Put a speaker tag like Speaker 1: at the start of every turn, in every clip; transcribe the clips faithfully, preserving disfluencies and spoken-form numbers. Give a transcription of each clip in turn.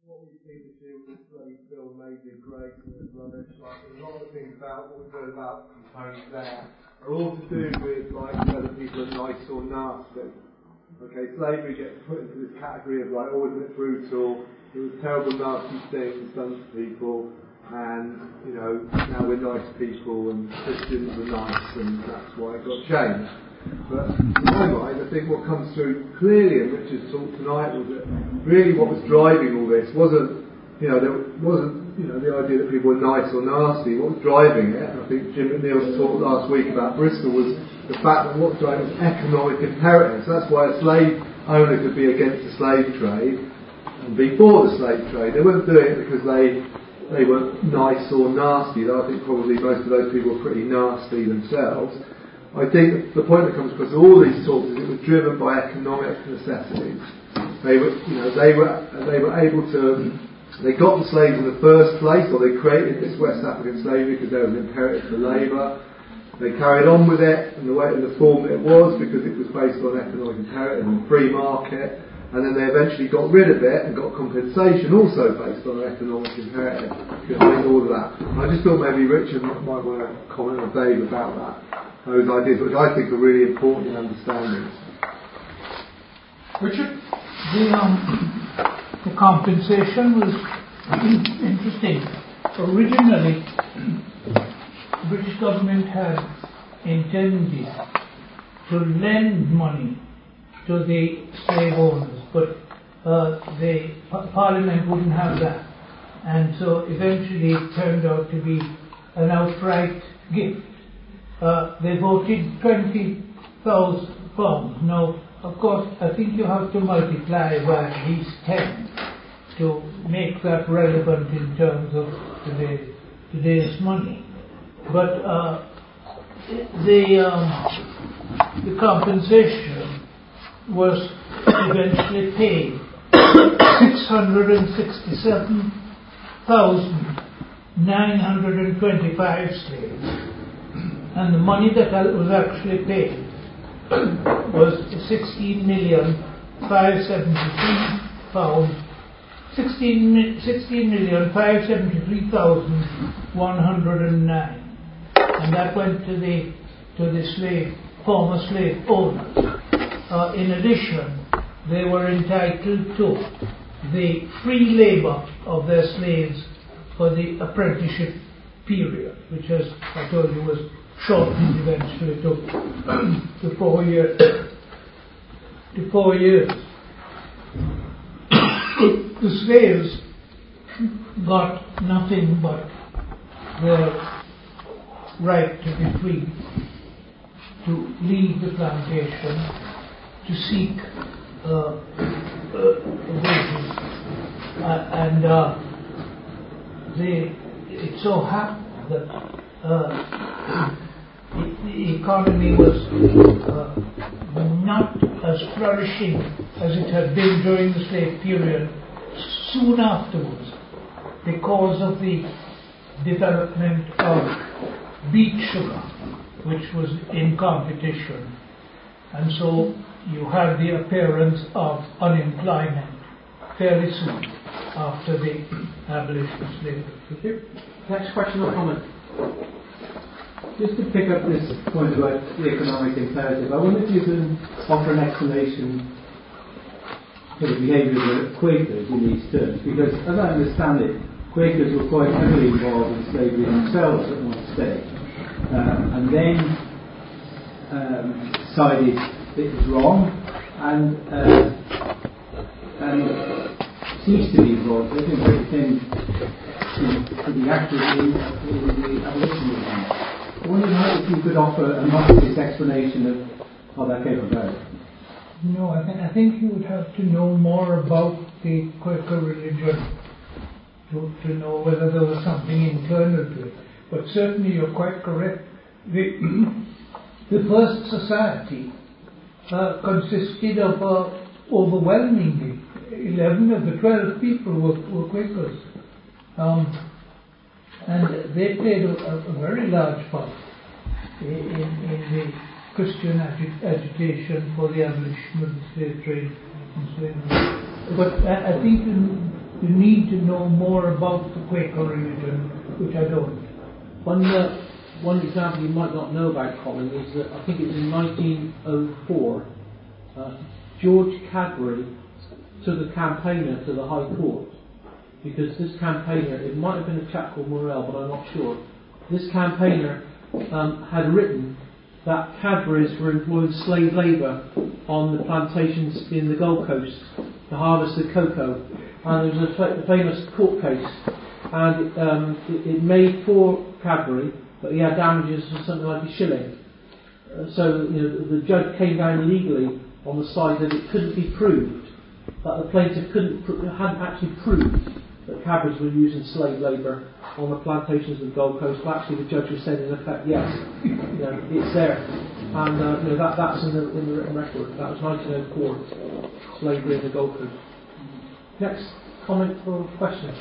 Speaker 1: what we've seen this year with this bloody film, Amazing Grace, and it's rubbish. Like, a lot of things about what we've heard about from Tony Blair are all to do with like whether people are nice or nasty. Okay, slavery gets put into this category of like, oh, isn't it brutal? It was terrible, nasty things done to people, and you know now we're nice people, and Christians are nice, and that's why it got changed. But in my mind, I think what comes through clearly in Richard's talk tonight was that really what was driving all this wasn't, you know, there wasn't, you know, the idea that people were nice or nasty. What was driving it, and I think Jim McNeil's talk last week about Bristol, was the fact that what was driving was economic imperatives. That's why a slave owner could be against the slave trade and be for the slave trade. They weren't doing it because they they were nice or nasty. Though I think probably most of those people were pretty nasty themselves. I think the point that comes across in all these talks is it was driven by economic necessities. They were, you know, they were they were able to. They got the slaves in the first place, or they created this West African slavery because there was an imperative for labour. They carried on with it in the way, in the form that it was, because it was based on economic imperative and free market. And then they eventually got rid of it and got compensation, also based on an economic imperative. Behind all of that, I just thought maybe Richard might want to comment or Dave about that. Those ideas, which I think are really important in understanding.
Speaker 2: Richard? The, um, the compensation was interesting. Originally, the British government had intended to lend money to the slave owners, but uh, the p- Parliament wouldn't have that. And so eventually it turned out to be an outright gift. Uh, they voted twenty thousand pounds. Now, of course, I think you have to multiply by at least ten to make that relevant in terms of today, today's money. But uh, the um, the compensation was eventually paid six hundred sixty-seven thousand nine hundred twenty-five slaves. And the money that was actually paid was sixteen million five hundred seventy-three pounds, sixteen million five hundred seventy-three thousand one hundred nine, and that went to the to the slave former slave owners. Uh, in addition, they were entitled to the free labour of their slaves for the apprenticeship period, which, as I told you, was shortened eventually to, to four years. To four years. The slaves got nothing but their right to be free, to leave the plantation, to seek uh, uh, wages, uh, and uh, they, it so happened that uh, the economy was uh, not as flourishing as it had been during the slave period soon afterwards, because of the development of beet sugar, which was in competition, and so you had the appearance of unemployment fairly soon after the abolition of slavery.
Speaker 3: Next question or comment? Just to pick up this point about the economic imperative, I wonder if you can offer an explanation for the behaviour of the Quakers in these terms, because as I understand it, Quakers were quite heavily involved in slavery themselves at one stage, uh, and then um, decided it was wrong, and uh, and ceased to be involved. I think they became to be active in, in the abolition movement. I wonder if you could offer a Marxist explanation of how that came about.
Speaker 2: No, I think I think you would have to know more about the Quaker religion to, to know whether there was something internal to it. But certainly you're quite correct. The, the first society uh, consisted of uh, overwhelmingly eleven of the twelve people were, were Quakers. Um, and they played a, a very large part in, in the Christian agi- agitation for the abolition of the slave trade and slavery. But I, I think in, you need to know more about the Quaker religion, which I don't.
Speaker 4: One, uh, one example you might not know about, Colin, is that I think it was in nineteen oh four, uh, George Cadbury took a campaigner to the High Court, because this campaigner, it might have been a chap called Morell, but I'm not sure. This campaigner um, had written that Cadburys were employing slave labour on the plantations in the Gold Coast to harvest the cocoa. And there was a, fa- a famous court case, and um, it, it made for Cadbury, but he had damages of something like a shilling. Uh, so you know, the judge came down legally on the side that it couldn't be proved, that the plaintiff couldn't pr- hadn't actually proved that Cadburys were using slave labour on the plantations of the Gold Coast. But actually, the judge was saying, in effect, yes, you know, it's there, and uh, you know, that that's in the in the written record. That was nineteen oh four, slavery in the Gold Coast. Next comment or question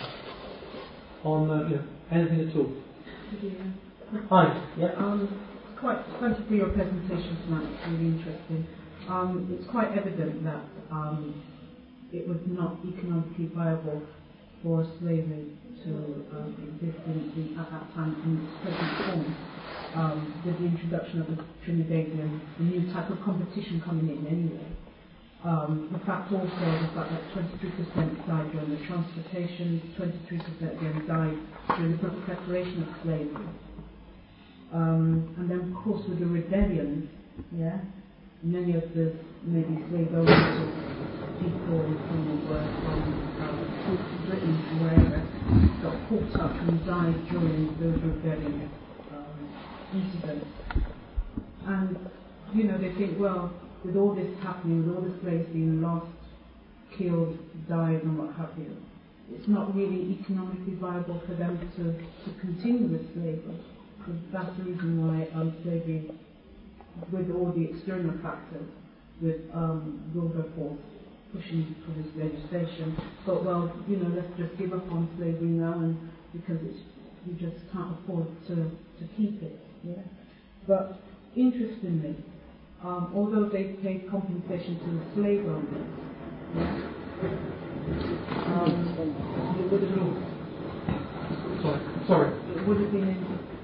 Speaker 4: on uh, you know, anything at all?
Speaker 5: Yeah.
Speaker 4: Hi. Yeah.
Speaker 5: Um, quite. Thank you for your presentation tonight. It's really interesting. Um, it's quite evident that um, it was not economically viable for slavery to um, exist in, in, at that time in its present form. Um, with the introduction of the Trinidadian, a new type of competition coming in anyway. Um, the fact also the fact that twenty-three percent died during the transportation, twenty-three percent again died during the preparation of slavery. Um, and then of course with the rebellion, yeah, many of the maybe slave owners or people who were from uh, Britain or wherever got caught up and died during those rebellion um, incidents. And you know, they think, well, with all this happening, with all the slaves being lost, killed, died, and what have you, it's not really economically viable for them to, to continue with slavery. Because that's the reason why um, slavery, with all the external factors, with um, Wilberforce pushing for this legislation, but well, you know, let's just give up on slavery now, and because it's, we just can't afford to, to keep it. Yeah. But interestingly, Um, although they paid compensation to the slave owners, yeah, um, it would have been,
Speaker 4: Sorry. Sorry.
Speaker 5: it would have been in,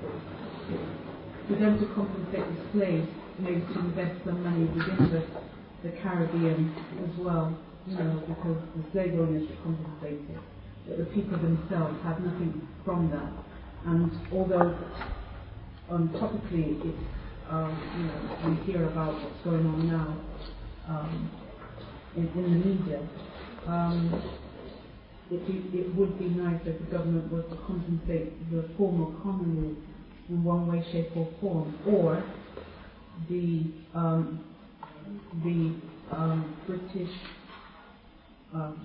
Speaker 5: for them to compensate the slaves, maybe to invest some money within the, the Caribbean as well, you know, because the slave owners were compensated, but the people themselves had nothing from that. And although um, topically it's Um, you know, we hear about what's going on now um, in, in the media. Um, it, it would be nice if the government was to compensate the former colonies in one way, shape, or form, or the um, the um, British um,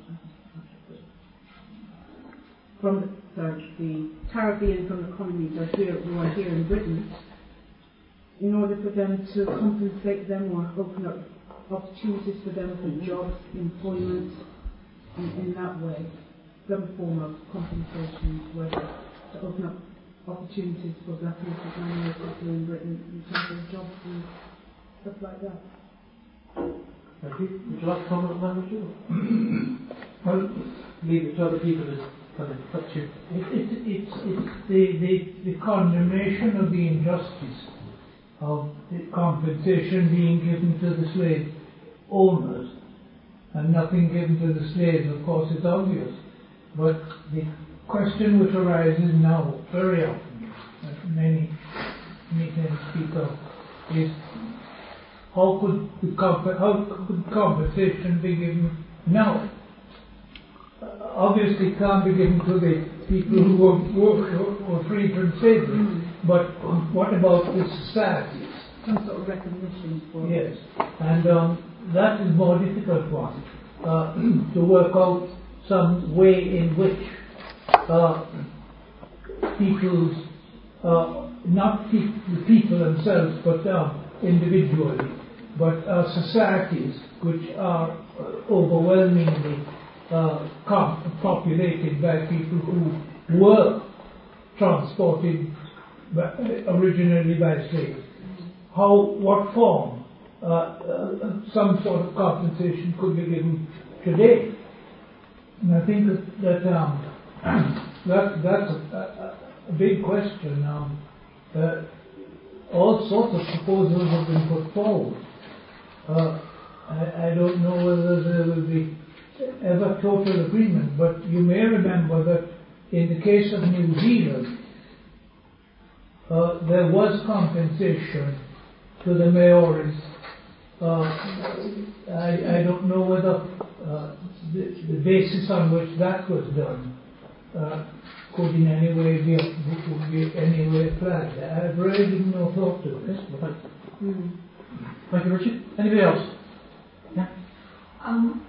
Speaker 5: from the, sorry, the Caribbean from the colonies are here, who are here in Britain, in order for them to compensate them or open up opportunities for them for jobs, employment, in, in that way, some form of compensation, whether to open up opportunities for black and ethnic minorities in Britain in terms of jobs and stuff like that.
Speaker 4: Thank you. Would you like to comment on that, Richard? Well, leave it to other people to kind of touch you.
Speaker 2: It, it, it's it's the, the, the condemnation of the injustice of the compensation being given to the slave owners and nothing given to the slaves, of course, is obvious. But the question which arises now very often, that many meetings speak of, is how could the comp- how could compensation be given now? Uh, obviously, it can't be given to the people who were, were, were freed from slavery. Mm. But what about the societies?
Speaker 5: Some sort of recognition for it.
Speaker 2: Yes, and um, that is more difficult one, uh, to work out some way in which uh, people's, uh, not pe- the people themselves, but uh, individually, but uh, societies which are uh, overwhelmingly uh, com- populated by people who were transported by, originally by slaves. How, what form, uh, uh, some sort of compensation could be given today And I think that, that um, that that's a, a, a big question. Um, uh, all sorts of proposals have been put forward. Uh, I, I don't know whether there will be ever total agreement, but you may remember that in the case of New Zealand, uh, there was compensation to the Maoris. Uh, I, I don't know whether uh, the, the basis on which that was done uh, could in any way be, would be any way applied. I've really given no thought to this.
Speaker 4: Thank you. Mm. Thank you, Richard. Anybody else? Yeah.
Speaker 6: Um,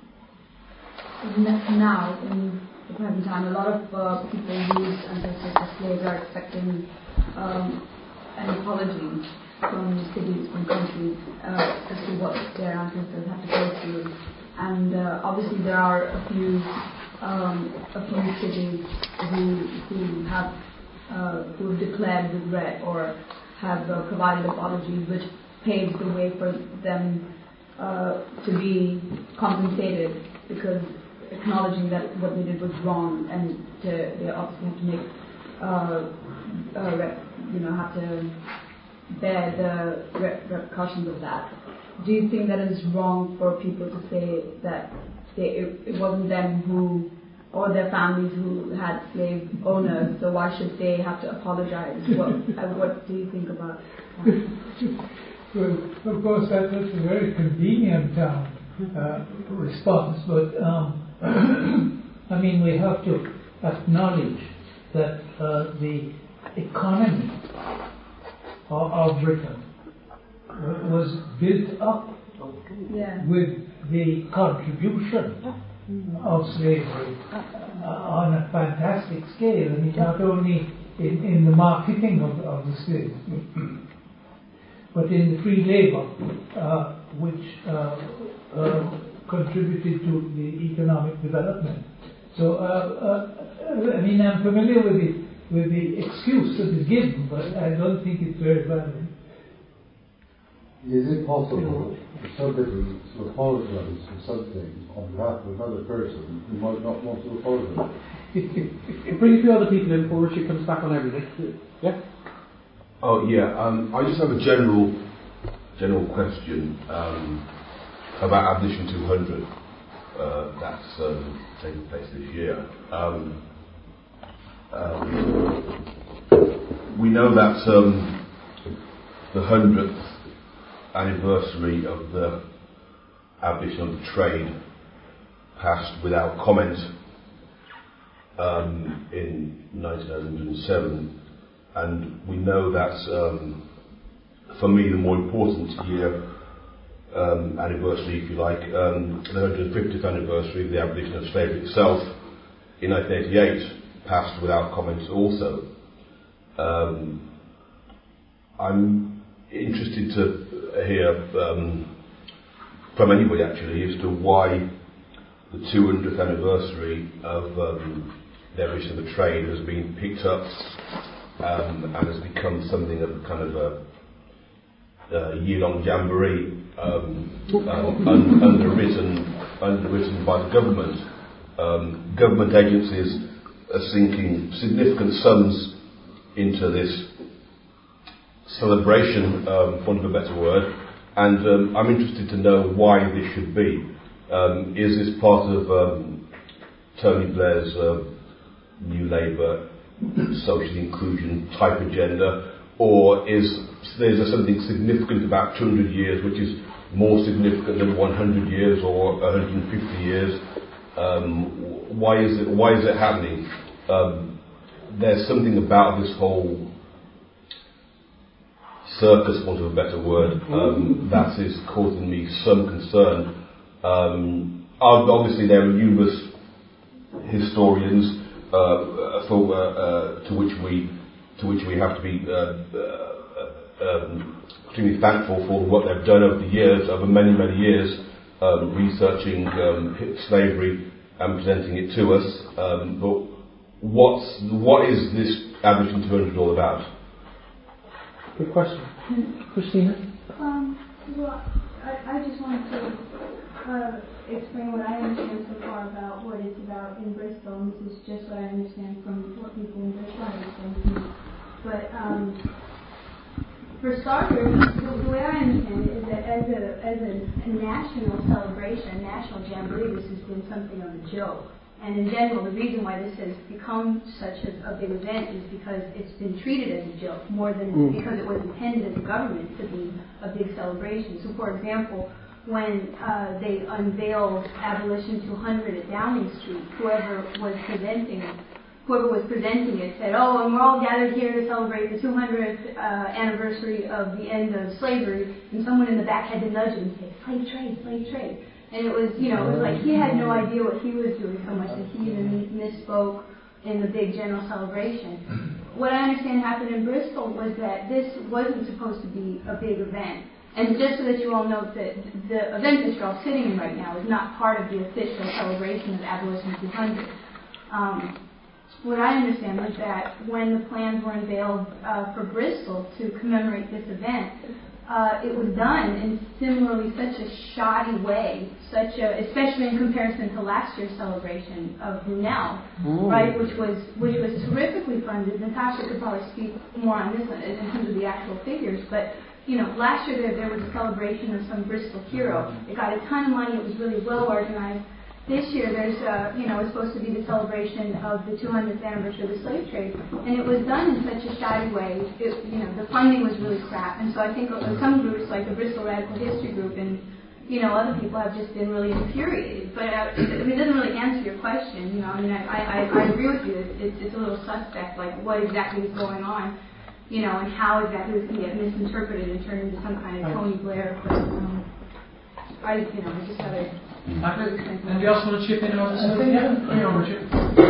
Speaker 6: now, in the present time, a lot of uh, people whose ancestors were slaves are expecting um, an apology from cities, from countries, uh, as to what their ancestors had to go through. And uh, obviously there are a few um, a few cities who who have uh, who have declared regret or have uh, provided apologies, which paves the way for them uh, to be compensated, because acknowledging that what they did was wrong, and to, they obviously have to make uh, uh, rep, you know have to bear the repercussions of that. Do you think that it's wrong for people to say that they, it, it wasn't them who, or their families who had slave owners, so why should they have to apologize? What, uh, what do you think about that?
Speaker 2: Well, of course, that, that's a very convenient um, uh, response, but um, I mean, we have to acknowledge that uh, the economy of Britain was built up
Speaker 6: yeah.
Speaker 2: with the contribution of slavery uh, on a fantastic scale. I mean, not only in, in the marketing of, of the slaves, but in the free labor, uh, which uh, uh, contributed to the economic development. So, uh, uh, I mean, I'm familiar with the with the excuse that is given, but I don't think it's very valid.
Speaker 7: Is it possible for somebody to apologise for something on behalf of another person who might not want to apologise?
Speaker 4: We'll bring a few other people in before Richard comes back on everything. Yeah?
Speaker 8: Oh, yeah. Um, I just have a general general question um, about Abolition two hundred uh, that's um, taking place this year. Um, Um, we know that um, the hundredth anniversary of the abolition of the trade passed without comment um, in nineteen oh seven, and we know that um, for me the more important year um, anniversary, if you like, um, the one hundred fiftieth anniversary of the abolition of slavery itself in nineteen eighty-eight passed without comment also. Um, I'm interested to hear um, from anybody actually as to why the two hundredth anniversary of um, the abolition of the trade has been picked up um, and has become something of kind of a, a year-long jamboree um, um, un- underwritten, underwritten by the government. Um, government agencies are sinking significant sums into this celebration, um, for want of a better word, and um, I'm interested to know why this should be. Um, is this part of um, Tony Blair's uh, New Labour social inclusion type agenda, or is there something significant about two hundred years which is more significant than one hundred years or one hundred fifty years? Um, why is it why is it happening? Um, there's something about this whole circus, for want of a better word, um, that is causing me some concern. Um, obviously, there are numerous historians uh, for, uh, uh, to which we to which we have to be uh, uh, um, extremely thankful for what they've done over the years, over many many years, um, researching um, slavery and presenting it to us. Um, but what's what is this Abolition two hundred all about?
Speaker 4: Good question. Christina?
Speaker 9: Um, well, I, I just want to uh, explain what I understand so far about what it's It's just what I understand from what people in British Life explain to me. But um, for starters, the, the way I understand it is that as a as a, a national celebration, national jamboree, this has been something of a joke. And in general, the reason why this has become such a, a big event is because it's been treated as a joke more than mm. because it was intended as a government to be a big celebration. So, for example, when uh, they unveiled Abolition two hundred at Downing Street, whoever was presenting it, whoever was presenting it said, "Oh, and we're all gathered here to celebrate the two hundredth uh, anniversary of the end of slavery," and someone in the back had to nudge him and say, "Slave trade, slave trade." And it was, you know, it was like he had no idea what he was doing so much that he even misspoke in the big general celebration. What I understand happened in Bristol was that this wasn't supposed to be a big event. And just so that you all know that the event that you're all sitting in right now is not part of the official celebration of Abolition two hundred. Um, what I understand was that when the plans were unveiled uh, for Bristol to commemorate this event, Uh, it was done in similarly such a shoddy way, such a, especially in comparison to last year's celebration of Brunel, Ooh. right, which was which was terrifically funded. Natasha could probably speak more on this in terms of the actual figures, but you know, last year there, there was a celebration of some Bristol hero. It got a ton of money. It was really well organized. This year, there's, uh, you know, it's supposed to be the celebration of the two hundredth anniversary of the slave trade, and it was done in such a shoddy way. It, you know, the funding was really crap, and so I think some groups, like the Bristol Radical History Group, and you know, other people have just been really infuriated. But uh, it, it doesn't really answer your question. You know, I mean, I, I, I agree with you. It's, it's a little suspect, like what exactly is going on, you know, and how exactly it can get misinterpreted and turned into some kind of Tony Blair. But um, I, you know, I just have a
Speaker 4: Anybody else want to chip in on this? Yeah, hang on, Richard.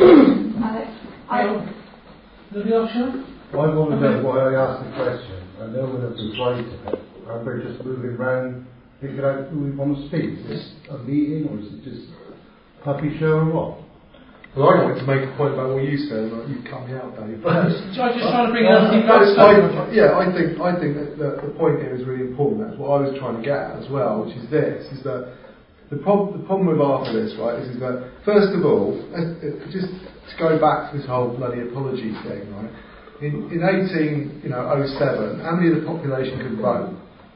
Speaker 4: Hang on. Nobody else, sure?
Speaker 7: I want to know why I asked the question. I know when I've replied to it. And we're just moving around, figuring out who we want to speak. Is this a meeting or is it just a puppy show or what?
Speaker 1: Well, I wanted to make a point about what you said, and you cut me out, Dave.
Speaker 4: I was just trying to bring it up.
Speaker 1: Yeah, I think I think that the, the point here is really important. That's what I was trying to get at as well, which is this: is that The, prob- the problem with after this, right, is, is that, first of all, uh, just to go back to this whole bloody apology thing, right, in, in eighteen, you know, oh seven, how many of the population could vote?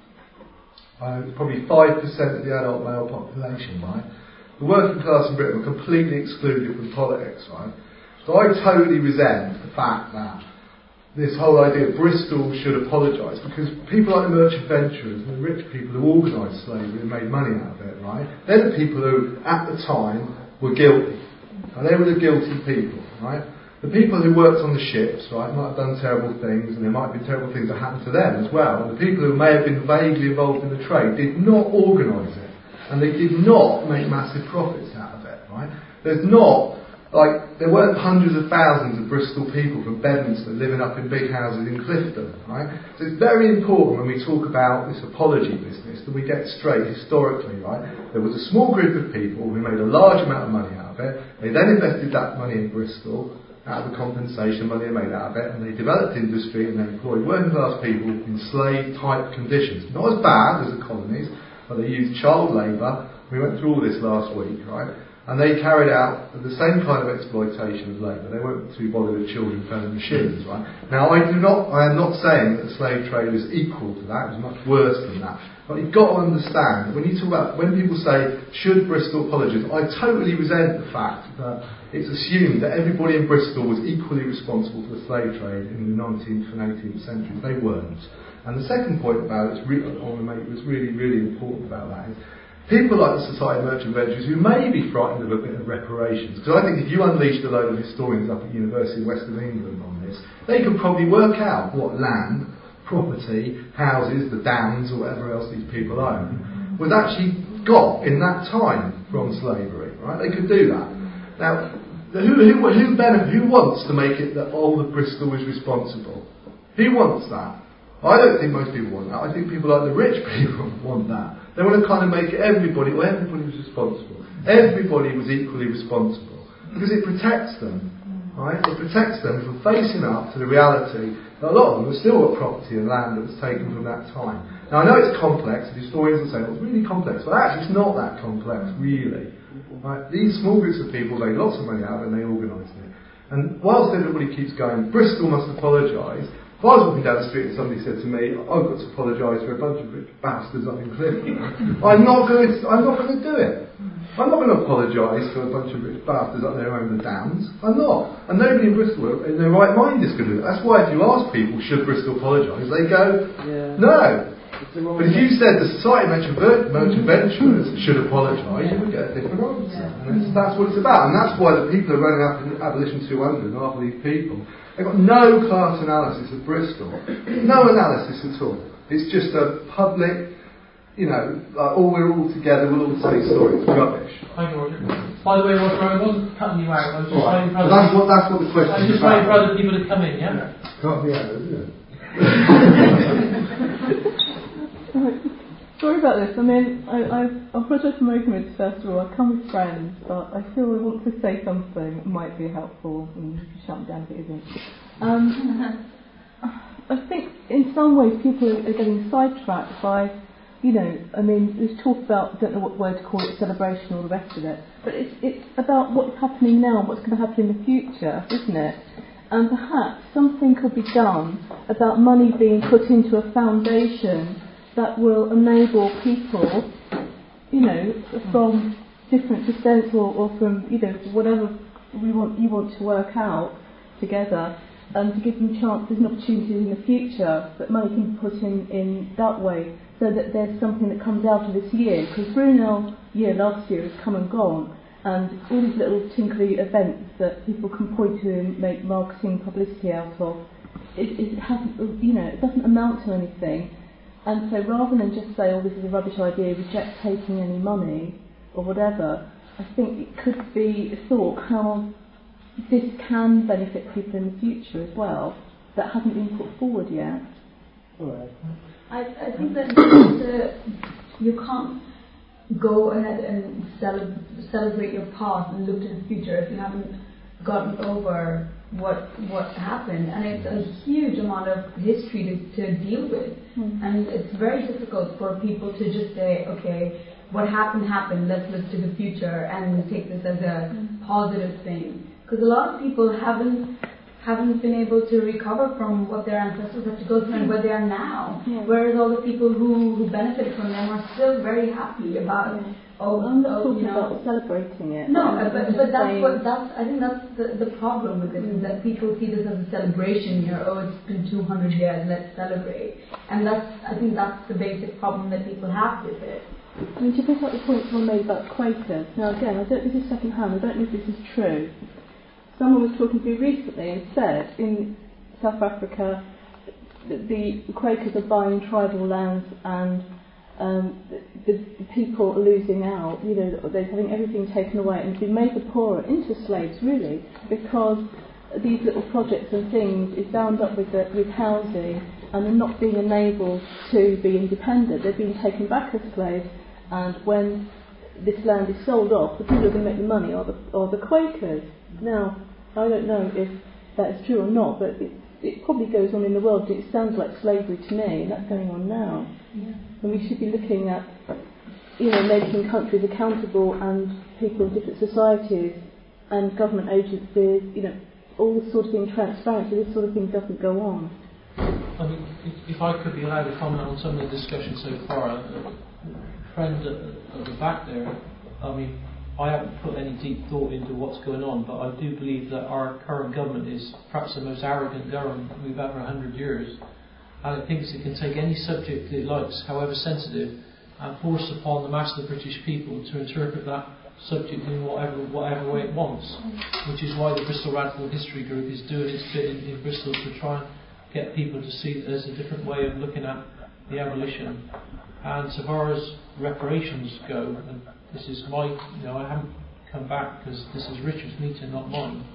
Speaker 1: Uh, probably five percent of the adult male population, right? The working class in Britain were completely excluded from politics, right? So I totally resent the fact that this whole idea of Bristol should apologise, because people like the merchant venturers and the rich people who organised slavery and made money out of it, right? They're the people who, at the time, were guilty. And they were the guilty people, right? The people who worked on the ships, right, might have done terrible things, and there might have been terrible things that happened to them as well. And the people who may have been vaguely involved in the trade did not organise it. And they did not make massive profits out of it, right? There's not... Like, there weren't hundreds of thousands of Bristol people from Bedminster living up in big houses in Clifton, right? So it's very important when we talk about this apology business that we get straight historically, right? There was a small group of people who made a large amount of money out of it. They then invested that money in Bristol out of the compensation money they made out of it, and they developed industry and they employed working class people in slave-type conditions. Not as bad as the colonies, but they used child labour. We went through all this last week, right? And they carried out the same kind of exploitation of labour. They weren't too bothered with children fed in machines, right? Now, I do not, I am not saying that the slave trade was equal to that. It was much worse than that. But you've got to understand, when you talk about, when people say, should Bristol apologise, I totally resent the fact that it's assumed that everybody in Bristol was equally responsible for the slave trade in the nineteenth and eighteenth centuries. They weren't. And the second point about it, I want to make, was really, really important about that is, people like the Society of Merchant Venturers who may be frightened of a bit of reparations, because I think if you unleashed a load of historians up at University of West of England on this, they could probably work out what land, property, houses, the downs or whatever else these people own, was actually got in that time from slavery, right? They could do that. Now, who, who, who, benefit, who wants to make it that all of Bristol is responsible? Who wants that? I don't think most people want that. I think people like the rich people want that. They want to kind of make it everybody, well, everybody was responsible. Everybody was equally responsible. Because it protects them, right? It protects them from facing up to the reality that a lot of them have still got property and land that was taken from that time. Now, I know it's complex, and historians will say, well, it's really complex. But actually, it's not that complex, really. Right? These small groups of people laid lots of money out and they organised it. And whilst everybody keeps going, Bristol must apologise. If I was walking down the street and somebody said to me, I've got to apologise for a bunch of rich bastards up in Clifton, I'm not going to, I'm not going to do it. I'm not going to apologise for a bunch of rich bastards up there over the downs. I'm not. And nobody in Bristol in their right mind is going to do it. That's why if you ask people, should Bristol apologise, they go, yeah. no. But if you said the Society of Merchant Venturers should apologise, you would get a different answer. And that's, that's what it's about. And that's why the people who are running after Abolition two hundred, half of these people, they've got no class analysis of Bristol. No analysis at all. It's just a public, you know, like, oh, we're all together, we'll all say sorry. It's rubbish.
Speaker 4: Thank you, Roger. By the way, Roger, I wasn't cutting you out. I was just
Speaker 1: right.
Speaker 4: waiting for
Speaker 1: other that's what, that's what the question
Speaker 4: I was
Speaker 1: is
Speaker 4: just
Speaker 1: about.
Speaker 4: waiting for other people to come in, yeah?
Speaker 7: yeah. Can't be out, isn't it?
Speaker 10: Sorry about this. I mean, I, I, I apologise for making this first of all. I come with friends, but I feel I want to say something that might be helpful, and you can shut me down if it isn't. Um, I think in some ways people are getting sidetracked by, you know, I mean, there's talk about, I don't know what word to call it, celebration or the rest of it, but it's, it's about what's happening now and what's going to happen in the future, isn't it? And perhaps something could be done about money being put into a foundation that will enable people, you know, from different descents or, or from, you know, whatever we want you want to work out together, um, to give them chances and opportunities in the future that money can be put in, in that way, so that there's something that comes out of this year. Because Brunel year last year has come and gone, and all these little tinkly events that people can point to and make marketing publicity out of, it, it hasn't, you know, it doesn't amount to anything. And so rather than just say, oh, this is a rubbish idea, reject taking any money or whatever, I think it could be thought how this can benefit people in the future as well, that hasn't been put forward yet.
Speaker 6: Right. I, I think that the, you can't go ahead and cele- celebrate your past and look to the future if you haven't gotten over what what happened, and it's a huge amount of history to, to deal with, mm. and it's very difficult for people to just say, okay, what happened happened, let's look to the future and take this as a mm. positive thing, because a lot of people haven't haven't been able to recover from what their ancestors had to go through and where they are now, yeah. whereas all the people who, who benefited from them are still very happy about
Speaker 10: yeah.
Speaker 6: Oh,
Speaker 10: I'm not
Speaker 6: oh,
Speaker 10: talking
Speaker 6: you know,
Speaker 10: about celebrating it.
Speaker 6: No, but, but that's what that's. I think that's the, the problem with this, is that people see this as a celebration year. Oh, it's been two hundred years, let's celebrate. And that's. I think that's the basic problem that people have with it.
Speaker 10: I mean, to pick up the point someone made about Quakers. Now, again, I don't know if this is second hand. I don't know if this is true. Someone was talking to me recently and said in South Africa that the Quakers are buying tribal lands and Um, the, the people are losing out, you know, they're having everything taken away and being made the poorer into slaves, really, because these little projects and things is bound up with the, with housing, and they're not being enabled to be independent. They're being taken back as slaves, and when this land is sold off, the people who are going to make the money are the, are the Quakers. Now, I don't know if that is true or not, but it, it probably goes on in the world. It sounds like slavery to me, and that's going on now. Yeah. And we should be looking at, you know, making countries accountable and people in different societies and government agencies, you know, all sort of being transparent, so this sort of thing doesn't go on.
Speaker 4: I mean, if, if I could be allowed to comment on some of the discussion so far, a friend at, at the back there, I mean, I haven't put any deep thought into what's going on, but I do believe that our current government is perhaps the most arrogant government we've had for a hundred years. And it thinks it can take any subject it likes, however sensitive, and force upon the mass of the British people to interpret that subject in whatever whatever way it wants. Which is why the Bristol Radical History Group is doing its bit in, in Bristol to try and get people to see that there's a different way of looking at the abolition. And so far as reparations go, and this is my, you know, I haven't come back because this is Richard's meeting, not mine.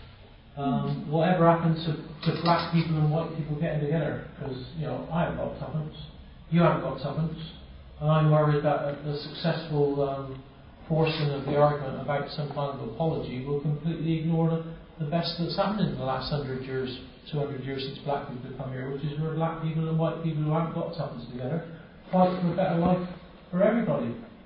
Speaker 4: Um, whatever happened to, to black people and white people getting together? Because, you know, I haven't got tuppence, you haven't got tuppence, and I'm worried that the successful um, forcing of the argument about some kind of apology will completely ignore the, the best that's happened in the last hundred years, two hundred years since black people have come here, which is where black people and white people who haven't got tuppence together fight for a better life for everybody.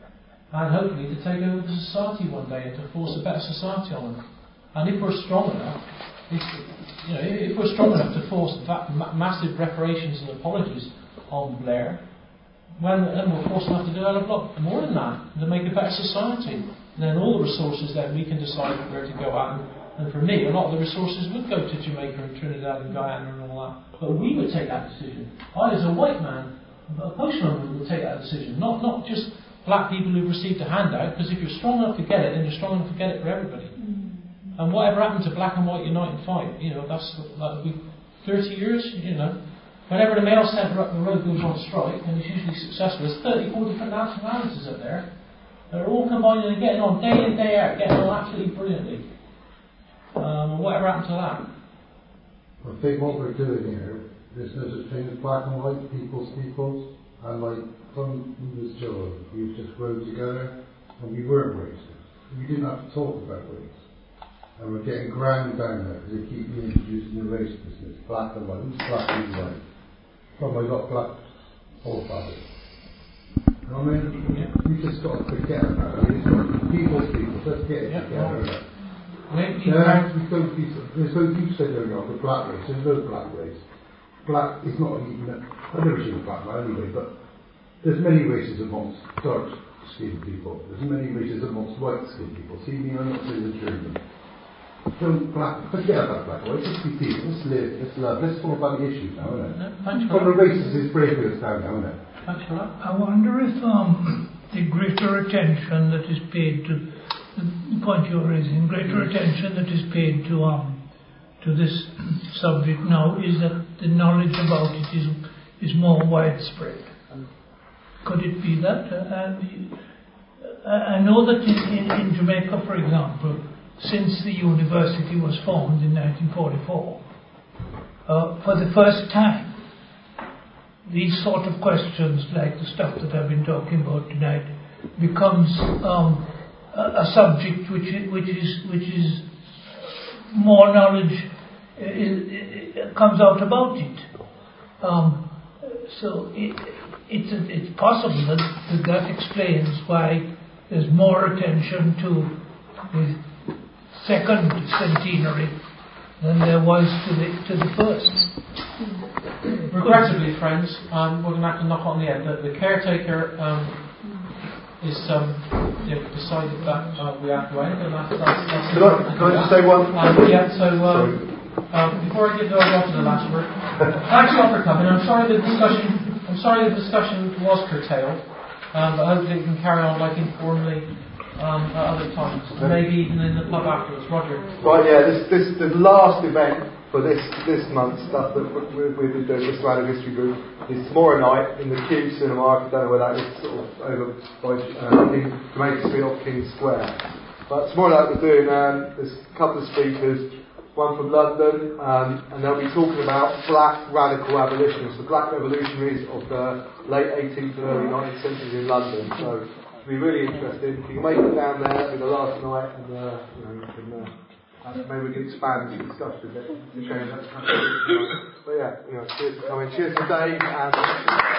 Speaker 4: and hopefully to take over the society one day and to force a better society on them. And if we're strong enough, if, you know, if we're strong enough to force that ma- massive reparations and apologies on Blair, when, then we're forced enough to do a lot more than that, to make a better society. And then all the resources that we can decide where to go at. And, and for me, a lot of the resources would go to Jamaica and Trinidad and Guyana and all that. But we would take that decision. I, as a white man, a postman would take that decision. Not not just black people who've received a handout, because if you're strong enough to get it, then you're strong enough to get it for everybody. Mm-hmm. And whatever happened to Black and White Unite and Fight, you know, that's that would be thirty years, you know. Whenever the mail centre up the road goes on strike, and it's usually successful, there's thirty-four different nationalities up there. They're all combining and getting on day in, day out, getting on absolutely brilliantly. Um, whatever happened to that?
Speaker 7: I think what we're doing here, there's no such thing as black and white, people's peoples, and like from we was children, we just rode together, and we weren't racist. We didn't have to talk about race. And we're getting ground down there because they keep introducing the race business. Black and white, who's black, who's white? From I got black forefathers. You know what I mean? Yeah. We just got to forget about it. It's got people's peoples, let's get it
Speaker 4: yeah,
Speaker 7: together.
Speaker 4: Yeah.
Speaker 7: Yeah, we don't be, there's no you said there are the black race, there's no black race. Black is not even, I've never seen a black man anyway, but there's many races amongst dark skinned people, there's many races amongst white skinned people. See me, I'm not saying the German. Don't black, forget about black, white, let's be people, let's live, let's love, let's talk about the issues now, isn't it?
Speaker 4: No, thanks for
Speaker 7: From the races is breaking us down now, isn't it?
Speaker 4: Thanks for that.
Speaker 2: I wonder if um, the greater attention that is paid to the point you're raising, greater attention that is paid to um to this subject now is that the knowledge about it is is more widespread. Could it be that? Uh, I know that in, in, in Jamaica, for example, since the university was formed in nineteen forty-four, uh, for the first time, these sort of questions, like the stuff that I've been talking about tonight, becomes um, a subject which is, which is which is more knowledge is, is, comes out about it. Um, so it, it's it's possible that that explains why there's more attention to the second centenary than there was to the to the first.
Speaker 4: Regrettably, friends, um, we're going to have to knock on the head. The, the caretaker. Um, is um, you know, decided that uh, we have to end, and that's, that's, that's
Speaker 1: can, I, can I just say one?
Speaker 4: Um, yeah, so um, um, before I give the order to the last word, thanks a lot for coming. I'm sorry the discussion. I'm sorry the discussion was curtailed, um, but hopefully we can carry on like informally um, at other times, yeah. Maybe even in the pub afterwards. Roger.
Speaker 1: Right, yeah. This this the last event for this this month stuff that we've, we've been doing, this round of history group, is tomorrow night in the Q Cinema. I don't know where that is, sort of over by uh, King, Jamaica Street off King Square. But tomorrow night we're doing um, there's a couple of speakers, one from London, um, and they'll be talking about black radical abolitionists, the black revolutionaries of the late eighteenth and early nineteenth centuries in London. So it'll be really interesting. If you can make it down there, it'll be the last night, and uh, you know you can. Uh, Uh, maybe we can expand the discussion a bit to change that. But yeah, you know, cheers for coming. Cheers to Dave and